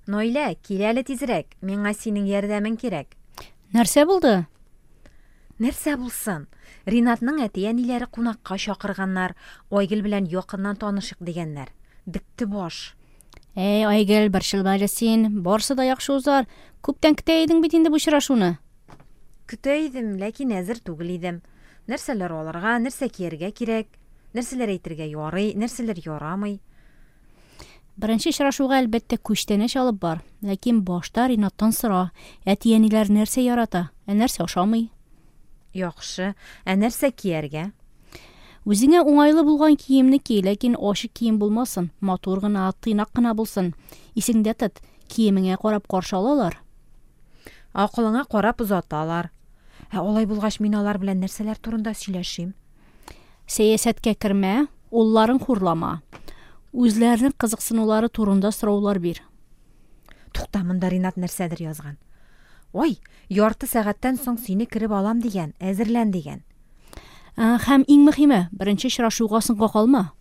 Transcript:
Нойлә, кил әле тизрәк, миңа синең ярдәмең кирәк. Нәрсә булды? Нәрсә булсын? Ринатның әти-әниләре кунакка чакырганнар, Айгөл белән якыннан танышык дигәннәр. Бетте баш. Айгөл, борчылма әле син. Барсы да яхшы узар. Күптән көтә идең бит инде бу очрашуны. Көтә идем, ләкин әзер түгел идем. Нәрсәләр алырга, нәрсә кияргә кирәк, нәрсәләр әйтергә ярый, нәрсәләр ярамый. Беренче очрашуга әлбәттә күчтәнәч алып бар. Ләкин башта Ринаттан сора. Әти-әниләр нәрсә ярата, нәрсә ашамый? Яхшы, нәрсә кияргә? Үзеңә уңайлы булган киемне ки, ләкин ачык кием булмасын, матур гына, тыйнак кына булсын. Исеңдә тот, киемеңә карап каршы алалар. Акылыңа карап узаталар. Алай булгач мин алар белән нәрсәләр турында сөйләшим? Сәясәткә кермә, улларын хурлама. Үзләренең кызыксынулары турында сораулар бир. Тукта, монда Ринат нәрсәдер язган. Ой, ярты сәгатьтән соң сине кереп алам дигән, әзерлән дигән. Һәм иң мөһиме, беренче очрашуга соңга калма.